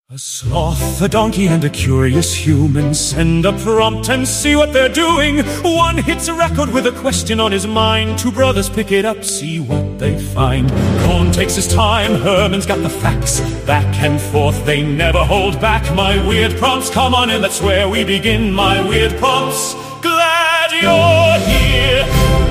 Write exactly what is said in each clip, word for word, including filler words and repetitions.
A sloth, a donkey, and a curious human send a prompt and see what they're doing. One hits a record with a question on his mind. Two brothers pick it up, see what they find. Cohn takes his time, Herman's got the facts. Back and forth, they never hold back. My weird prompts, come on in, that's where we begin. My weird prompts, glad you're here.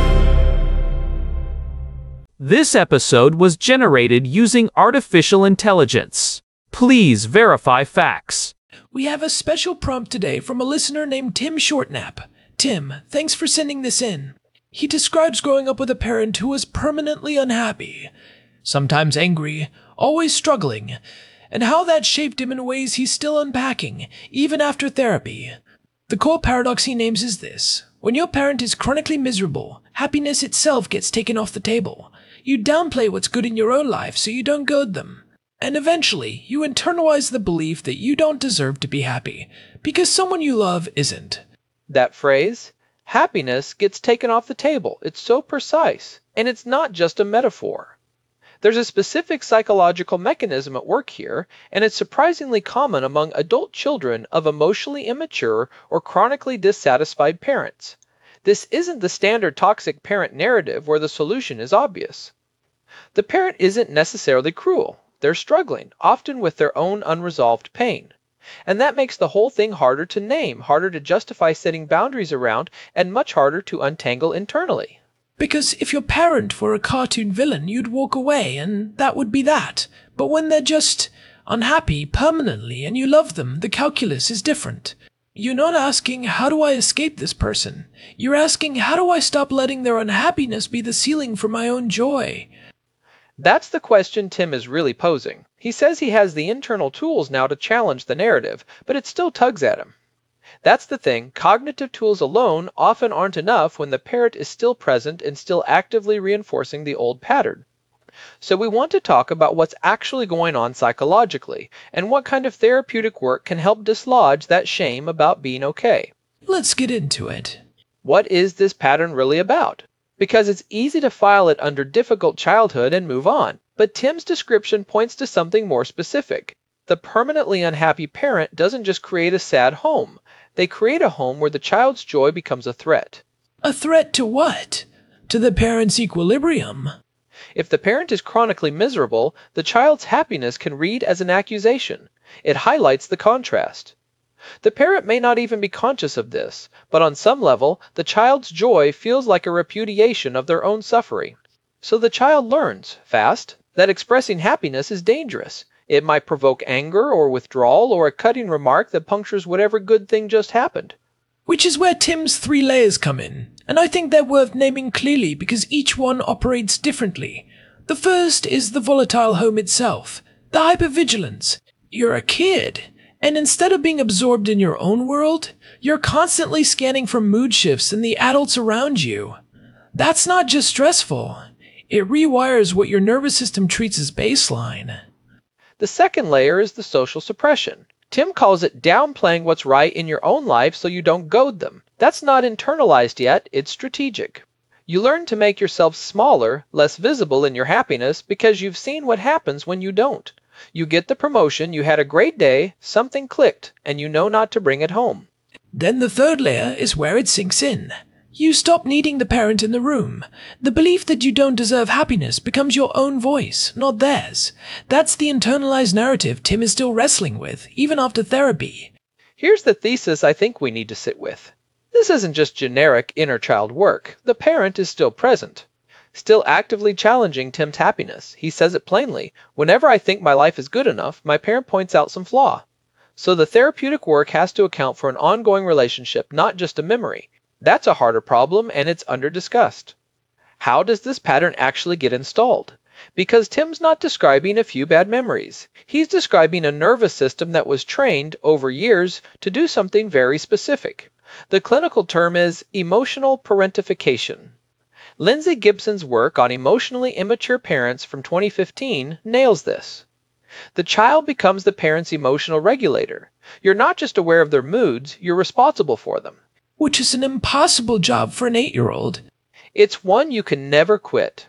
This episode was generated using artificial intelligence. Please verify facts. We have a special prompt today from a listener named Tim Shortnap. Tim, thanks for sending this in. He describes growing up with a parent who was permanently unhappy, sometimes angry, always struggling, and how that shaped him in ways he's still unpacking, even after therapy. The core paradox he names is this: when your parent is chronically miserable, happiness itself gets taken off the table. You downplay what's good in your own life so you don't goad them. And eventually, you internalize the belief that you don't deserve to be happy, because someone you love isn't. That phrase, happiness gets taken off the table, it's so precise, and it's not just a metaphor. There's a specific psychological mechanism at work here, and it's surprisingly common among adult children of emotionally immature or chronically dissatisfied parents. This isn't the standard toxic parent narrative where the solution is obvious. The parent isn't necessarily cruel. They're struggling, often with their own unresolved pain. And that makes the whole thing harder to name, harder to justify setting boundaries around, and much harder to untangle internally. Because if your parent were a cartoon villain, you'd walk away, and that would be that. But when they're just unhappy permanently and you love them, the calculus is different. You're not asking, how do I escape this person? You're asking, how do I stop letting their unhappiness be the ceiling for my own joy? That's the question Tim is really posing. He says he has the internal tools now to challenge the narrative, but it still tugs at him. That's the thing, cognitive tools alone often aren't enough when the parent is still present and still actively reinforcing the old pattern. So we want to talk about what's actually going on psychologically, and what kind of therapeutic work can help dislodge that shame about being okay. Let's get into it. What is this pattern really about? Because it's easy to file it under difficult childhood and move on, but Tim's description points to something more specific. The permanently unhappy parent doesn't just create a sad home. They create a home where the child's joy becomes a threat. A threat to what? To the parent's equilibrium. If the parent is chronically miserable, the child's happiness can read as an accusation. It highlights the contrast. The parent may not even be conscious of this, but on some level, the child's joy feels like a repudiation of their own suffering. So the child learns, fast, that expressing happiness is dangerous. It might provoke anger or withdrawal or a cutting remark that punctures whatever good thing just happened. Which is where Tim's three layers come in, and I think they're worth naming clearly because each one operates differently. The first is the volatile home itself, the hypervigilance. You're a kid. And instead of being absorbed in your own world, you're constantly scanning for mood shifts in the adults around you. That's not just stressful. It rewires what your nervous system treats as baseline. The second layer is the social suppression. Tim calls it downplaying what's right in your own life so you don't goad them. That's not internalized yet, it's strategic. You learn to make yourself smaller, less visible in your happiness because you've seen what happens when you don't. You get the promotion, you had a great day, something clicked, and you know not to bring it home. Then the third layer is where it sinks in. You stop needing the parent in the room. The belief that you don't deserve happiness becomes your own voice, not theirs. That's the internalized narrative Tim is still wrestling with, even after therapy. Here's the thesis I think we need to sit with. This isn't just generic inner child work. The parent is still present. Still actively challenging Tim's happiness. He says it plainly. Whenever I think my life is good enough, my parent points out some flaw. So the therapeutic work has to account for an ongoing relationship, not just a memory. That's a harder problem, and it's under-discussed. How does this pattern actually get installed? Because Tim's not describing a few bad memories. He's describing a nervous system that was trained, over years, to do something very specific. The clinical term is emotional parentification. Lindsay Gibson's work on emotionally immature parents from twenty fifteen nails this. The child becomes the parent's emotional regulator. You're not just aware of their moods, you're responsible for them. Which is an impossible job for an eight-year-old. It's one you can never quit.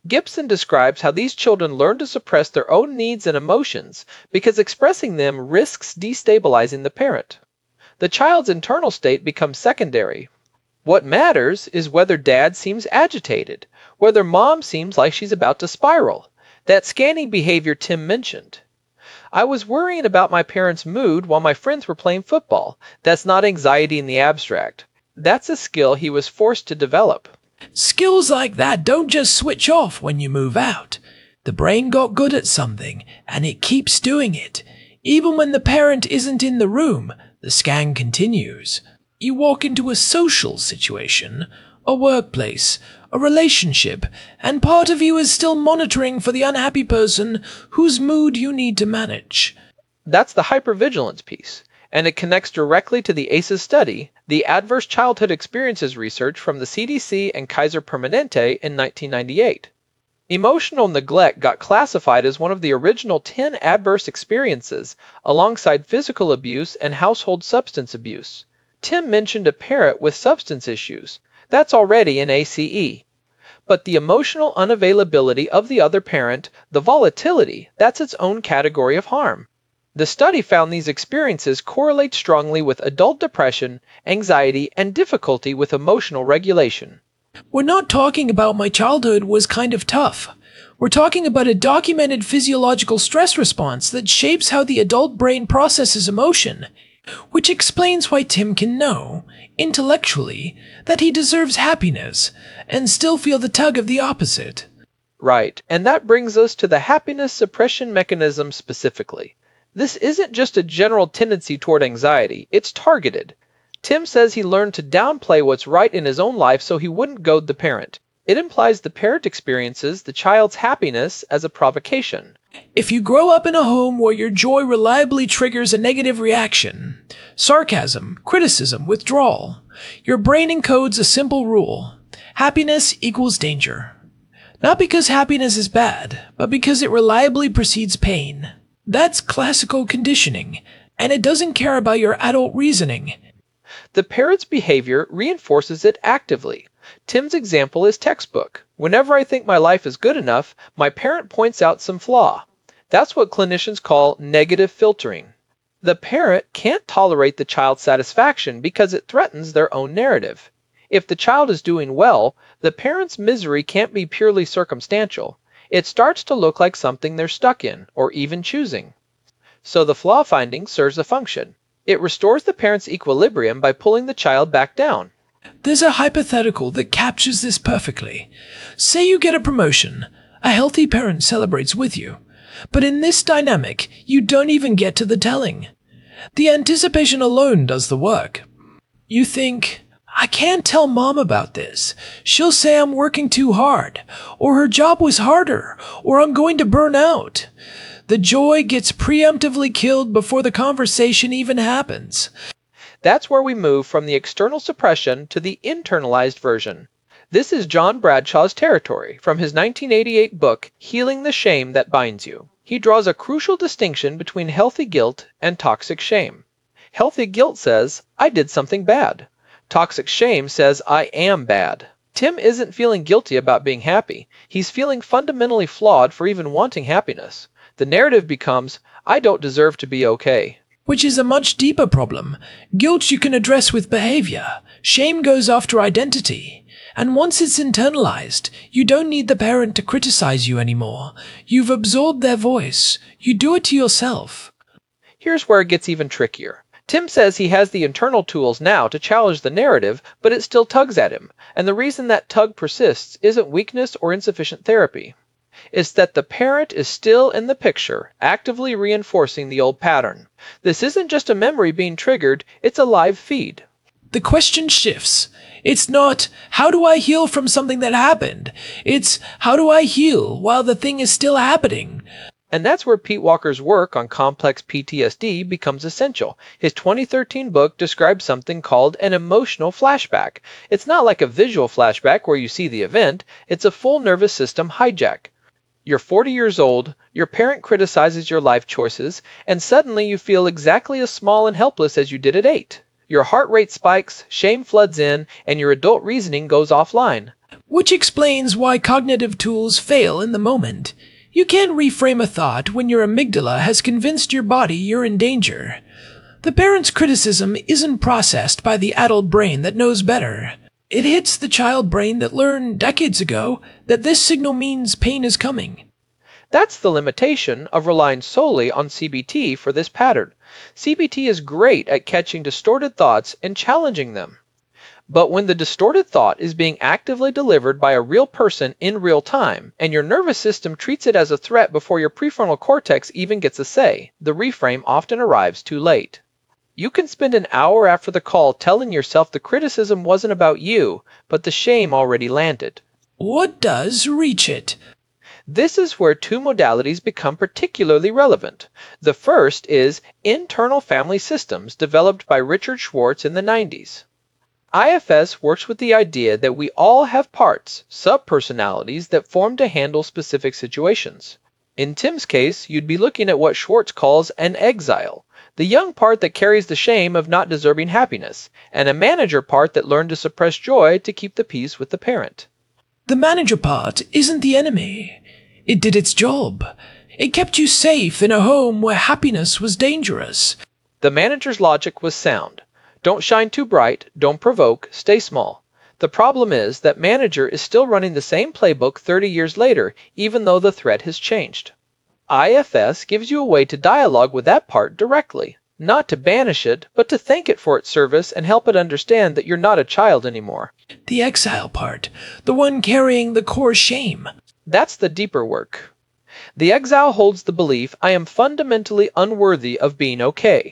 Gibson describes how these children learn to suppress their own needs and emotions because expressing them risks destabilizing the parent. The child's internal state becomes secondary. What matters is whether dad seems agitated, whether mom seems like she's about to spiral. That scanning behavior Tim mentioned. I was worrying about my parents' mood while my friends were playing football. That's not anxiety in the abstract. That's a skill he was forced to develop. Skills like that don't just switch off when you move out. The brain got good at something, and it keeps doing it. Even when the parent isn't in the room, the scan continues. You walk into a social situation, a workplace, a relationship, and part of you is still monitoring for the unhappy person whose mood you need to manage. That's the hypervigilance piece, and it connects directly to the A C Es study, the Adverse Childhood Experiences research from the C D C and Kaiser Permanente in nineteen ninety-eight. Emotional neglect got classified as one of the original ten adverse experiences, alongside physical abuse and household substance abuse. Tim mentioned a parent with substance issues. That's already an A C E. But the emotional unavailability of the other parent, the volatility, that's its own category of harm. The study found these experiences correlate strongly with adult depression, anxiety, and difficulty with emotional regulation. We're not talking about my childhood was kind of tough. We're talking about a documented physiological stress response that shapes how the adult brain processes emotion, which explains why Tim can know, intellectually, that he deserves happiness, and still feel the tug of the opposite. Right, and that brings us to the happiness suppression mechanism specifically. This isn't just a general tendency toward anxiety, it's targeted. Tim says he learned to downplay what's right in his own life so he wouldn't goad the parent. It implies the parent experiences the child's happiness as a provocation. If you grow up in a home where your joy reliably triggers a negative reaction, sarcasm, criticism, withdrawal, your brain encodes a simple rule. Happiness equals danger. Not because happiness is bad, but because it reliably precedes pain. That's classical conditioning, and it doesn't care about your adult reasoning. The parent's behavior reinforces it actively. Tim's example is textbook. Whenever I think my life is good enough, my parent points out some flaw. That's what clinicians call negative filtering. The parent can't tolerate the child's satisfaction because it threatens their own narrative. If the child is doing well, the parent's misery can't be purely circumstantial. It starts to look like something they're stuck in, or even choosing. So the flaw finding serves a function. It restores the parent's equilibrium by pulling the child back down. There's a hypothetical that captures this perfectly. Say you get a promotion. A healthy parent celebrates with you. But in this dynamic, you don't even get to the telling. The anticipation alone does the work. You think, I can't tell mom about this. She'll say I'm working too hard, or her job was harder, or I'm going to burn out. The joy gets preemptively killed before the conversation even happens. That's where we move from the external suppression to the internalized version. This is John Bradshaw's territory from his nineteen eighty-eight book, Healing the Shame That Binds You. He draws a crucial distinction between healthy guilt and toxic shame. Healthy guilt says, I did something bad. Toxic shame says, I am bad. Tim isn't feeling guilty about being happy. He's feeling fundamentally flawed for even wanting happiness. The narrative becomes, I don't deserve to be okay. Which is a much deeper problem. Guilt you can address with behavior. Shame goes after identity. And once it's internalized, you don't need the parent to criticize you anymore. You've absorbed their voice. You do it to yourself. Here's where it gets even trickier. Tim says he has the internal tools now to challenge the narrative, but it still tugs at him. And the reason that tug persists isn't weakness or insufficient therapy. It's that the parent is still in the picture, actively reinforcing the old pattern. This isn't just a memory being triggered, it's a live feed. The question shifts. It's not, how do I heal from something that happened? It's, how do I heal while the thing is still happening? And that's where Pete Walker's work on complex P T S D becomes essential. His twenty thirteen book describes something called an emotional flashback. It's not like a visual flashback where you see the event, it's a full nervous system hijack. You're forty years old, your parent criticizes your life choices, and suddenly you feel exactly as small and helpless as you did at eight. Your heart rate spikes, shame floods in, and your adult reasoning goes offline. which explains why cognitive tools fail in the moment. You can't reframe a thought when your amygdala has convinced your body you're in danger. The parent's criticism isn't processed by the adult brain that knows better. It hits the child brain that learned decades ago that this signal means pain is coming. That's the limitation of relying solely on C B T for this pattern. C B T is great at catching distorted thoughts and challenging them. But when the distorted thought is being actively delivered by a real person in real time, and your nervous system treats it as a threat before your prefrontal cortex even gets a say, the reframe often arrives too late. You can spend an hour after the call telling yourself the criticism wasn't about you, but the shame already landed. What does reach it? This is where two modalities become particularly relevant. The first is internal family systems developed by Richard Schwartz in the nineties. I F S works with the idea that we all have parts, subpersonalities that form to handle specific situations. In Tim's case, you'd be looking at what Schwartz calls an exile, the young part that carries the shame of not deserving happiness, and a manager part that learned to suppress joy to keep the peace with the parent. The manager part isn't the enemy. It did its job. It kept you safe in a home where happiness was dangerous. The manager's logic was sound. Don't shine too bright, don't provoke, stay small. The problem is that manager is still running the same playbook thirty years later, even though the threat has changed. I F S gives you a way to dialogue with that part directly, not to banish it, but to thank it for its service and help it understand that you're not a child anymore. The exile part, the one carrying the core shame. That's the deeper work. The exile holds the belief I am fundamentally unworthy of being okay.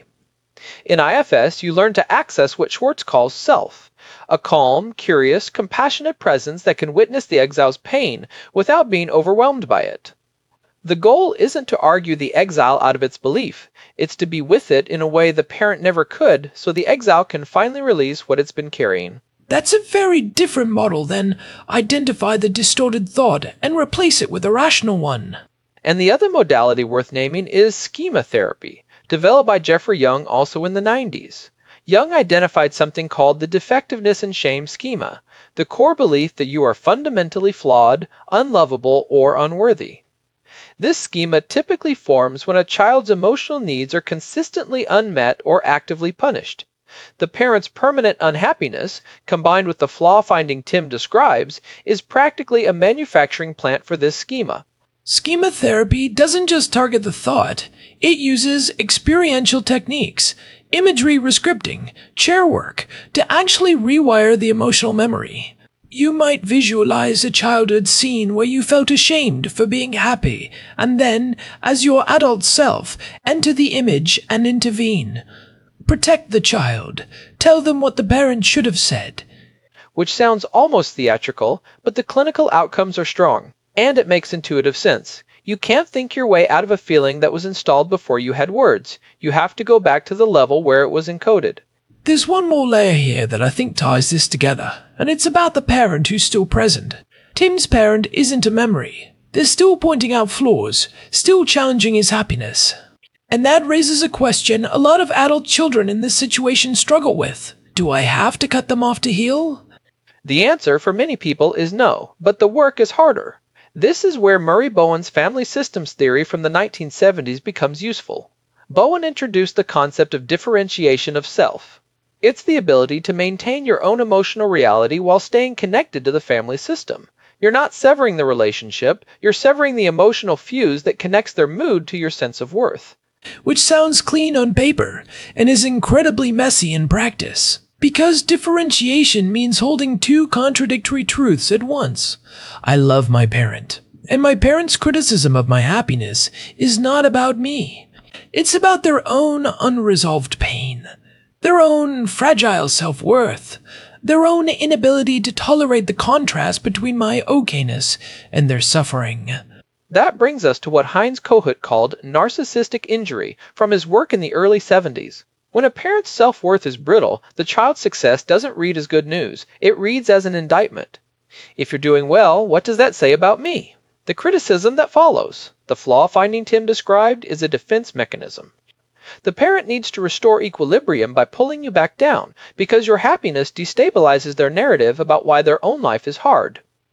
In I F S, you learn to access what Schwartz calls self, a calm, curious, compassionate presence that can witness the exile's pain without being overwhelmed by it. The goal isn't to argue the exile out of its belief, it's to be with it in a way the parent never could, so the exile can finally release what it's been carrying. That's a very different model than identify the distorted thought and replace it with a rational one. And the other modality worth naming is schema therapy, developed by Jeffrey Young also in the nineties. Young identified something called the defectiveness and shame schema, the core belief that you are fundamentally flawed, unlovable, or unworthy. This schema typically forms when a child's emotional needs are consistently unmet or actively punished. The parent's permanent unhappiness, combined with the flaw-finding Tim describes, is practically a manufacturing plant for this schema. Schema therapy doesn't just target the thought, it uses experiential techniques, imagery rescripting, chair work, to actually rewire the emotional memory. You might visualize a childhood scene where you felt ashamed for being happy, and then, as your adult self, enter the image and intervene. Protect the child. Tell them what the parent should have said. Which sounds almost theatrical, but the clinical outcomes are strong, and it makes intuitive sense. You can't think your way out of a feeling that was installed before you had words. You have to go back to the level where it was encoded. There's one more layer here that I think ties this together, and it's about the parent who's still present. Tim's parent isn't a memory. They're still pointing out flaws, still challenging his happiness. And that raises a question a lot of adult children in this situation struggle with. Do I have to cut them off to heal? The answer for many people is no, but the work is harder. This is where Murray Bowen's family systems theory from the nineteen seventies becomes useful. Bowen introduced the concept of differentiation of self. It's the ability to maintain your own emotional reality while staying connected to the family system. You're not severing the relationship, you're severing the emotional fuse that connects their mood to your sense of worth. Which sounds clean on paper, and is incredibly messy in practice. Because differentiation means holding two contradictory truths at once. I love my parent, and my parent's criticism of my happiness is not about me. It's about their own unresolved pain, their own fragile self-worth, their own inability to tolerate the contrast between my okayness and their suffering. That brings us to what Heinz Kohut called narcissistic injury from his work in the early seventies. When a parent's self-worth is brittle, the child's success doesn't read as good news. It reads as an indictment. If you're doing well, what does that say about me? The criticism that follows, the flaw-finding Tim described, is a defense mechanism. The parent needs to restore equilibrium by pulling you back down, because your happiness destabilizes their narrative about why their own life is hard.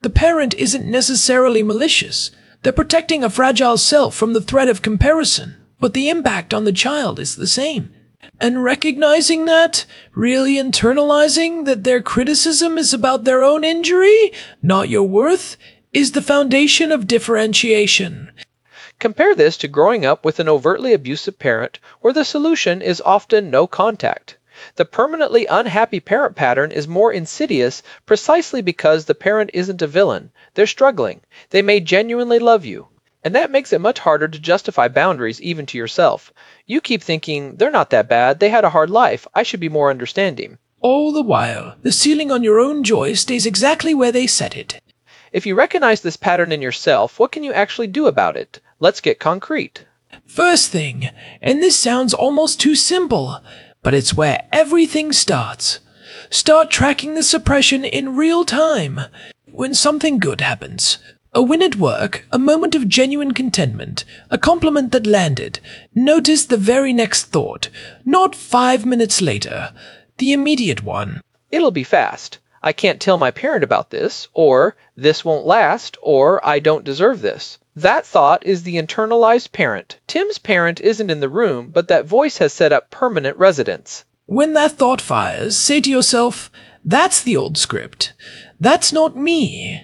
The parent isn't necessarily malicious. They're protecting a fragile self from the threat of comparison, but the impact on the child is the same. And recognizing that, really internalizing that their criticism is about their own injury, not your worth, is the foundation of differentiation. Compare this to growing up with an overtly abusive parent where the solution is often no contact. The permanently unhappy parent pattern is more insidious precisely because the parent isn't a villain. They're struggling. They may genuinely love you. And that makes it much harder to justify boundaries even to yourself. You keep thinking, they're not that bad, they had a hard life, I should be more understanding. All the while, the ceiling on your own joy stays exactly where they set it. If you recognize this pattern in yourself, what can you actually do about it? Let's get concrete. First thing, and this sounds almost too simple, but it's where everything starts. Start tracking the suppression in real time. When something good happens, a win at work, a moment of genuine contentment, a compliment that landed, notice the very next thought, not five minutes later, the immediate one. It'll be fast. I can't tell my parent about this, or this won't last, or I don't deserve this. That thought is the internalized parent. Tim's parent isn't in the room, but that voice has set up permanent residence. When that thought fires, say to yourself, that's the old script. That's not me.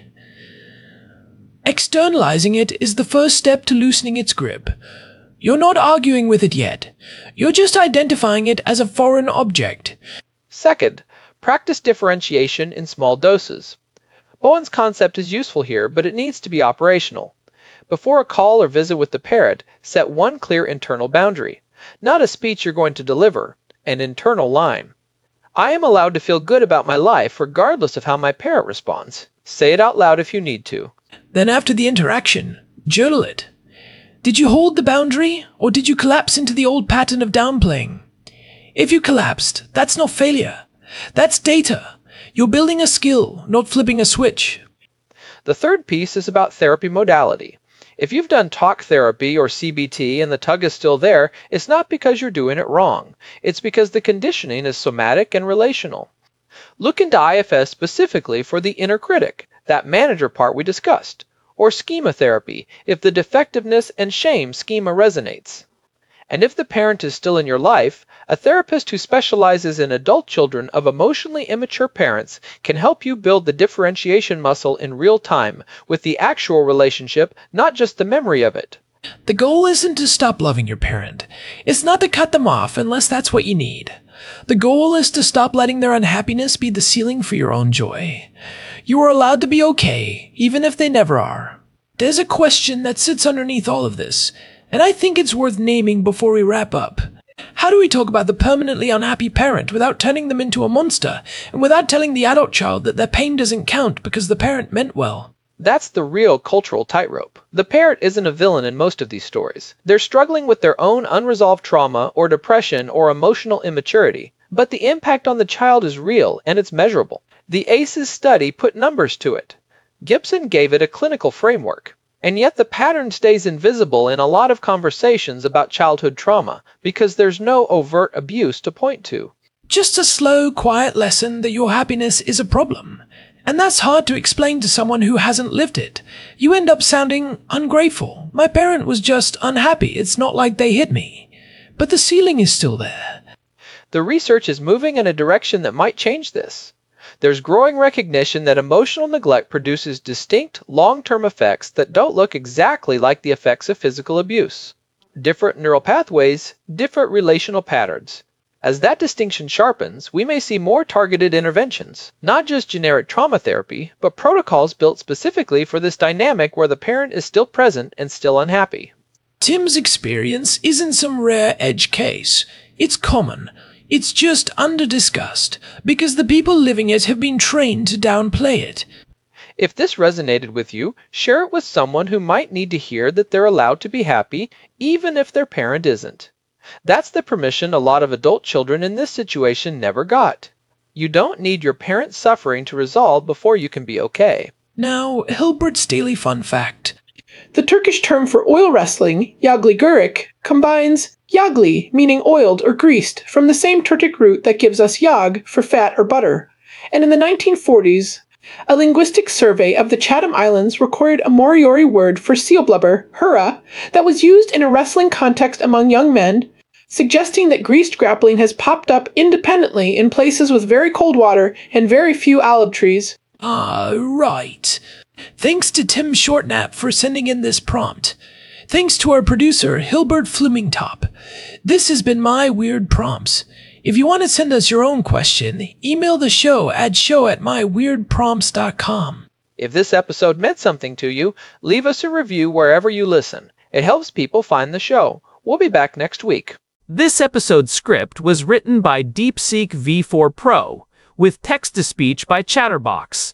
Externalizing it is the first step to loosening its grip. You're not arguing with it yet. You're just identifying it as a foreign object. Second, practice differentiation in small doses. Bowen's concept is useful here, but it needs to be operational. Before a call or visit with the parent, set one clear internal boundary. Not a speech you're going to deliver, an internal line. I am allowed to feel good about my life regardless of how my parent responds. Say it out loud if you need to. Then after the interaction, journal it. Did you hold the boundary, or did you collapse into the old pattern of downplaying? If you collapsed, that's not failure. That's data. You're building a skill, not flipping a switch. The third piece is about therapy modality. If you've done talk therapy or C B T and the tug is still there, it's not because you're doing it wrong. It's because the conditioning is somatic and relational. Look into I F S specifically for the inner critic, that manager part we discussed, or schema therapy if the defectiveness and shame schema resonates. And if the parent is still in your life, a therapist who specializes in adult children of emotionally immature parents can help you build the differentiation muscle in real time with the actual relationship, not just the memory of it. The goal isn't to stop loving your parent. It's not to cut them off unless that's what you need. The goal is to stop letting their unhappiness be the ceiling for your own joy. You are allowed to be okay, even if they never are. There's a question that sits underneath all of this, and I think it's worth naming before we wrap up. How do we talk about the permanently unhappy parent without turning them into a monster, and without telling the adult child that their pain doesn't count because the parent meant well? That's the real cultural tightrope. The parent isn't a villain in most of these stories. They're struggling with their own unresolved trauma or depression or emotional immaturity. But the impact on the child is real and it's measurable. The A C Es study put numbers to it. Gibson gave it a clinical framework. And yet the pattern stays invisible in a lot of conversations about childhood trauma because there's no overt abuse to point to. Just a slow, quiet lesson that your happiness is a problem. And that's hard to explain to someone who hasn't lived it. You end up sounding ungrateful. My parent was just unhappy. It's not like they hit me. But the ceiling is still there. The research is moving in a direction that might change this. There's growing recognition that emotional neglect produces distinct, long-term effects that don't look exactly like the effects of physical abuse. Different neural pathways, different relational patterns. As that distinction sharpens, we may see more targeted interventions, not just generic trauma therapy, but protocols built specifically for this dynamic where the parent is still present and still unhappy. Tim's experience isn't some rare edge case. It's common. It's just under-discussed, because the people living it have been trained to downplay it. If this resonated with you, share it with someone who might need to hear that they're allowed to be happy, even if their parent isn't. That's the permission a lot of adult children in this situation never got. You don't need your parent's suffering to resolve before you can be okay. Now, Hilbert's Daily Fun Fact. The Turkish term for oil wrestling, yagli gurik, combines yagli, meaning oiled or greased, from the same Turkic root that gives us yag for fat or butter. And in the nineteen forties, A linguistic survey of the Chatham Islands recorded a Moriori word for seal blubber, hura, that was used in a wrestling context among young men, suggesting that greased grappling has popped up independently in places with very cold water and very few olive trees. Ah, right. Thanks to Tim Shortnap for sending in this prompt. Thanks to our producer, Hilbert Flemingtop. This has been My Weird Prompts. If you want to send us your own question, email the show at show at my weird prompts dot com. If this episode meant something to you, leave us a review wherever you listen. It helps people find the show. We'll be back next week. This episode's script was written by DeepSeek V four Pro, with text-to-speech by Chatterbox.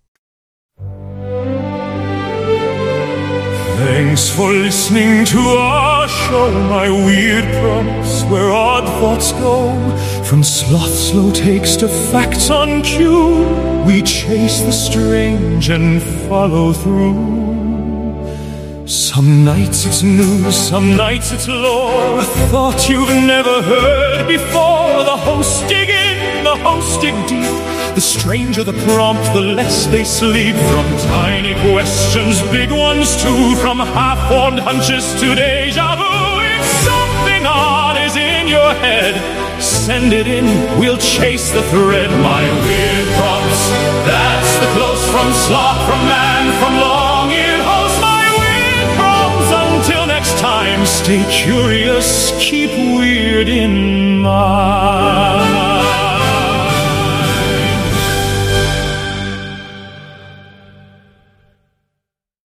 Thanks for listening to our show, My Weird Prompts, where odd thoughts go. From sloth slow takes to facts on cue, we chase the strange and follow through. Some nights it's news, some nights it's lore, a thought you've never heard before. The hosts dig in, the hosts dig deep. The stranger the prompt, the less they sleep. From tiny questions, big ones too. From half-formed hunches to deja vu. If something odd is in your head, send it in, we'll chase the thread. My Weird Prompts, that's the close from sloth, from man, from long-eared host. My Weird Prompts, until next time, stay curious, keep weird in mind.